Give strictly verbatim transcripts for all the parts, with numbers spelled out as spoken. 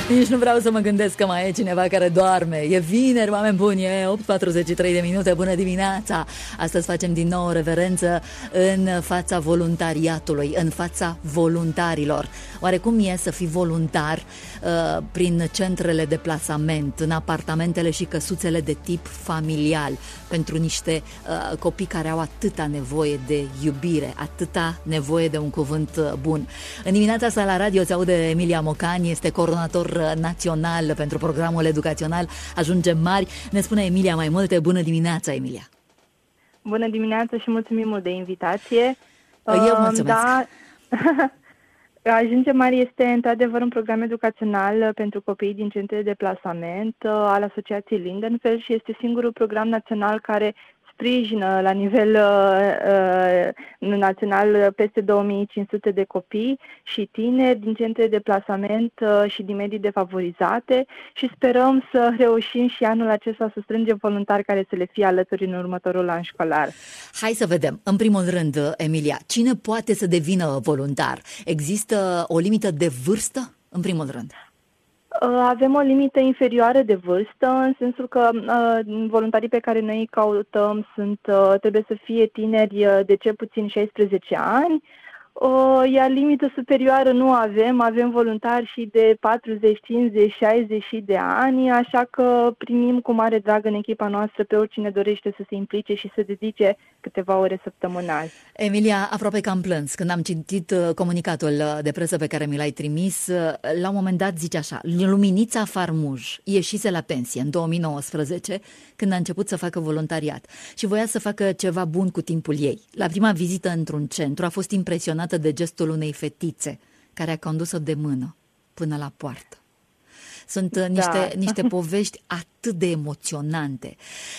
Nici nu vreau să mă gândesc că mai e cineva care doarme. E vineri, oameni buni, e opt patruzeci și trei de minute, bună dimineața. Astăzi facem din nou reverență în fața voluntariatului, în fața voluntarilor. Oare cum e să fii voluntar uh, prin centrele de plasament, în apartamentele și căsuțele de tip familial, pentru niște uh, copii care au atâta nevoie de iubire, atâta nevoie de un cuvânt uh, bun. În dimineața asta la radio se aude Emilia Mocan, este coordonator național pentru programul educațional Ajungem Mari. Ne spune Emilia mai multe. Bună dimineața, Emilia! Bună dimineața și mulțumim mult de invitație. Eu mulțumesc! Da, Ajungem Mari este într-adevăr un program educațional pentru copiii din centre de plasament al Asociației Lindenfeld și este singurul program național care sprijină la nivel uh, național peste două mii cinci sute de copii și tineri din centre de plasament uh, și din medii defavorizate și sperăm să reușim și anul acesta să strângem voluntari care să le fie alături în următorul an școlar. Hai să vedem. În primul rând, Emilia, cine poate să devină voluntar? Există o limită de vârstă? În primul rând. Avem o limită inferioară de vârstă, în sensul că uh, voluntarii pe care noi îi căutăm sunt, uh, trebuie să fie tineri de cel puțin șaisprezece ani, uh, iar limită superioară nu avem, avem voluntari și de patruzeci, cincizeci, șaizeci de ani, așa că primim cu mare drag în echipa noastră pe oricine dorește să se implice și să dedice câteva ore săptămânal. Emilia, aproape că am plâns când am citit comunicatul de presă pe care mi l-ai trimis. La un moment dat zice așa: Luminița Farmuj ieșise la pensie în două mii nouăsprezece când a început să facă voluntariat și voia să facă ceva bun cu timpul ei. La prima vizită într-un centru a fost impresionată de gestul unei fetițe care a condus-o de mână până la poartă. Sunt da. niște, niște povești atât de emoționante,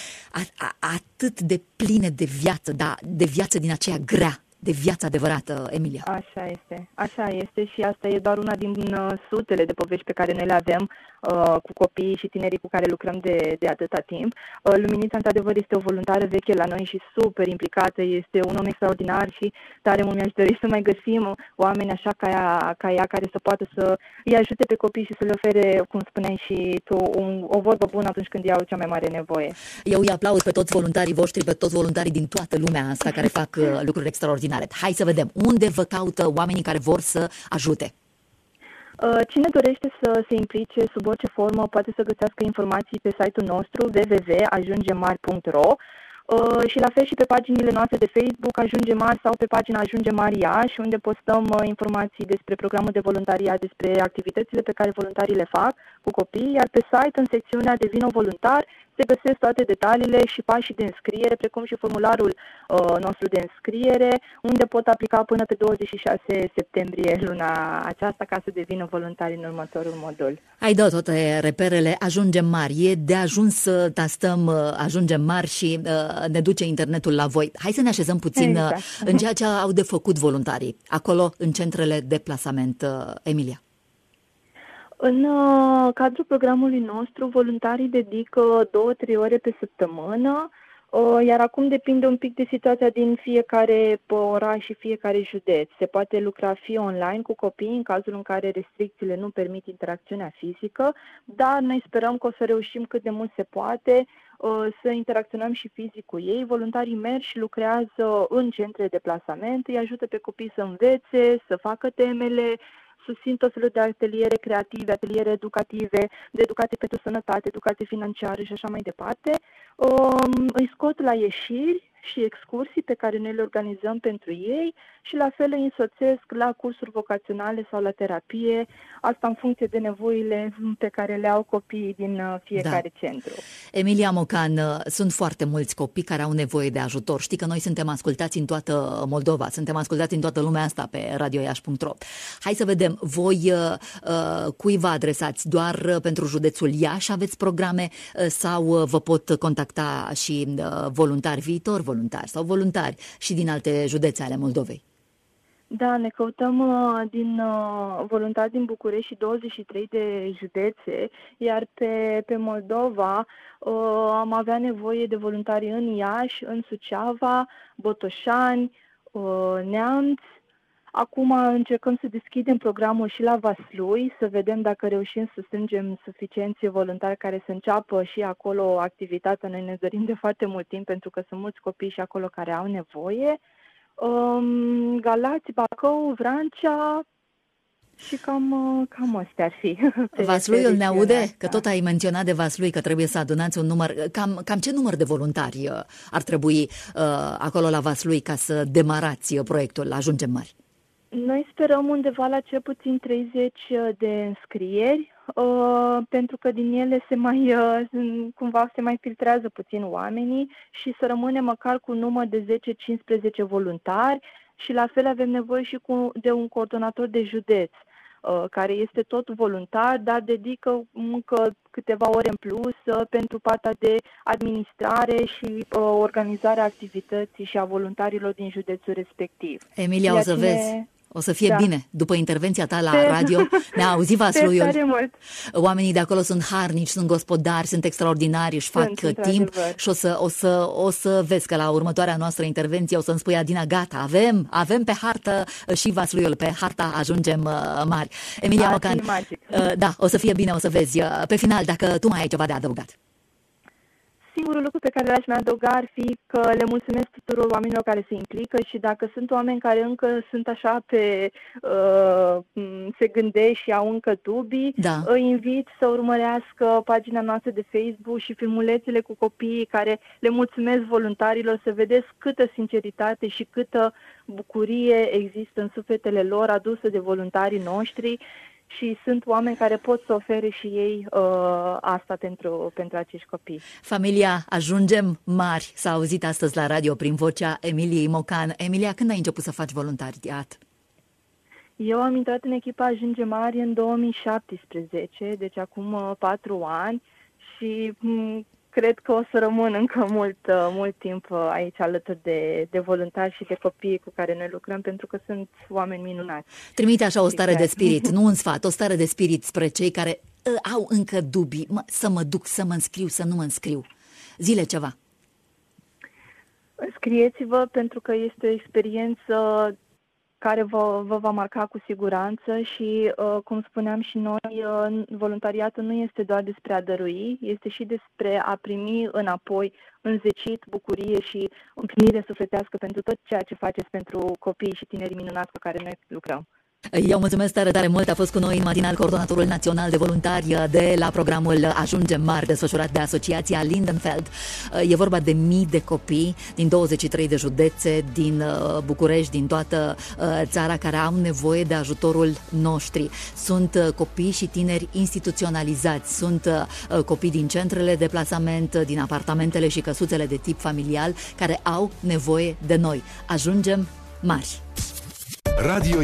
atât de pline de viață, da, de viață din aceea grea, de viață adevărată, Emilia. Așa este, așa este și asta e doar una din uh, sutele de povești pe care noi le avem uh, cu copiii și tinerii cu care lucrăm de, de atâta timp. Uh, Luminița, într-adevăr, este o voluntară veche la noi și super implicată, este un om extraordinar și tare mult mi-aș dori să mai găsim oameni așa ca ea, ca ea care să poată să îi ajute pe copii și să le ofere, cum spuneai și tu, un, o vorbă bună atunci când ei au cea mai mare nevoie. Eu îi aplaud pe toți voluntarii voștri, pe toți voluntarii din toată lumea asta care fac uh, lucruri extraordinare. Hai să vedem, unde vă caută oamenii care vor să ajute? Cine dorește să se implice sub orice formă poate să găsească informații pe site-ul nostru w w w punct ajungemari punct r o și la fel și pe paginile noastre de Facebook Ajungem Mari sau pe pagina Ajungem Mari Iași, unde postăm informații despre programul de voluntariat, despre activitățile pe care voluntarii le fac cu copii, iar pe site, în secțiunea Devină voluntar, se găsesc toate detaliile și pașii de înscriere, precum și formularul uh, nostru de înscriere, unde pot aplica până pe douăzeci și șase septembrie luna aceasta ca să devină voluntari în următorul modul. Ai dat toate reperele. Ajungem Mari. E de ajuns să tastăm uh, Ajungem Mari și uh, ne duce internetul la voi. Hai să ne așezăm puțin exact. uh, în ceea ce au de făcut voluntarii acolo, în centrele de plasament, uh, Emilia. În uh, cadrul programului nostru, voluntarii dedică două-trei ore pe săptămână, uh, iar acum depinde un pic de situația din fiecare oraș și fiecare județ. Se poate lucra fie online cu copii în cazul în care restricțiile nu permit interacțiunea fizică, dar noi sperăm că o să reușim cât de mult se poate uh, să interacționăm și fizic cu ei. Voluntarii merg și lucrează în centre de plasament, îi ajută pe copii să învețe, să facă temele, susțin tot felul de ateliere creative, ateliere educative, de educație pentru sănătate, educație financiară și așa mai departe. Um, îi scot la ieșiri și excursii pe care noi le organizăm pentru ei și la fel îi însoțesc la cursuri vocaționale sau la terapie, asta în funcție de nevoile pe care le au copiii din fiecare da. centru. Emilia Mocan, sunt foarte mulți copii care au nevoie de ajutor. Știi că noi suntem ascultați în toată Moldova, suntem ascultați în toată lumea asta pe radio iași punct r o. Hai să vedem, voi uh, cui vă adresați? Doar pentru județul Iași aveți programe uh, sau vă pot contacta și uh, voluntari viitori, voluntari sau voluntari și din alte județe ale Moldovei? Da, ne căutăm uh, din uh, voluntari din București și douăzeci și trei de județe, iar pe, pe Moldova uh, am avea nevoie de voluntari în Iași, în Suceava, Botoșani, uh, Neamț, Acum încercăm să deschidem programul și la Vaslui, să vedem dacă reușim să strângem suficienți voluntari care să înceapă și acolo activitatea. Noi ne dorim de foarte mult timp pentru că sunt mulți copii și acolo care au nevoie. Um, Galați, Bacău, Vrancea și cam, cam astea ar fi. Vasluiul ne aude? Că tot ai menționat de Vaslui că trebuie să adunați un număr. Cam, cam ce număr de voluntari ar trebui uh, acolo la Vaslui ca să demarați proiectul Ajungem Mari? Noi sperăm undeva la cel puțin treizeci de înscrieri, uh, pentru că din ele se mai, uh, cumva se mai filtrează puțin oamenii și să rămânem măcar cu un număr de zece cincisprezece voluntari și la fel avem nevoie și cu, de un coordonator de județ, uh, care este tot voluntar, dar dedică încă câteva ore în plus uh, pentru partea de administrare și uh, organizarea activității și a voluntarilor din județul respectiv. Emilia, o să cine... vezi. O să fie da. bine. După intervenția ta la radio, ne-a auzit Vasluiul. Oamenii de acolo sunt harnici, sunt gospodari, sunt extraordinari, își fac sunt, timp și o să, o, să, o să vezi că la următoarea noastră intervenție o să-mi spui, Adina, gata, avem, avem pe hartă și Vasluiul, pe harta Ajungem Mari. Emilia Mocan, da, o să fie bine, o să vezi. Pe final, dacă tu mai ai ceva de adăugat. Singurul lucru pe care l-aș mai adăuga ar fi că le mulțumesc tuturor oamenilor care se implică și dacă sunt oameni care încă sunt așa pe uh, se gândesc și au încă dubii, da. Îi invit să urmărească pagina noastră de Facebook și filmulețele cu copiii care le mulțumesc voluntarilor, să vedeți câtă sinceritate și câtă bucurie există în sufletele lor adusă de voluntarii noștri. Și sunt oameni care pot să ofere și ei uh, asta pentru, pentru acești copii. Familia Ajungem Mari s-a auzit astăzi la radio prin vocea Emiliei Mocan. Emilia, când ai început să faci voluntariat? Eu am intrat în echipa Ajungem Mari în două mii șaptesprezece, deci acum uh, patru ani și... M- Cred că o să rămân încă mult, mult timp aici alături de, de voluntari și de copii cu care noi lucrăm, pentru că sunt oameni minunați. Trimite așa o stare de spirit, nu un sfat, o stare de spirit spre cei care uh, au încă dubii, mă, să mă duc, să mă înscriu, să nu mă înscriu. Zile ceva. Scrieți-vă, pentru că este o experiență care vă, vă va marca cu siguranță și, uh, cum spuneam și noi, uh, voluntariatul nu este doar despre a dărui, este și despre a primi înapoi înzecit, bucurie și împlinire sufletească pentru tot ceea ce faceți pentru copiii și tinerii minunați cu care noi lucrăm. Eu mulțumesc tare, tare mult. A fost cu noi în matinal coordonatorul național de voluntari de la programul Ajungem Mari, desfășurat de Asociația Lindenfeld. E vorba de mii de copii din douăzeci și trei de județe, din București, din toată țara, care au nevoie de ajutorul nostru. Sunt copii și tineri instituționalizați, sunt copii din centrele de plasament, din apartamentele și căsuțele de tip familial, care au nevoie de noi. Ajungem Mari. Radio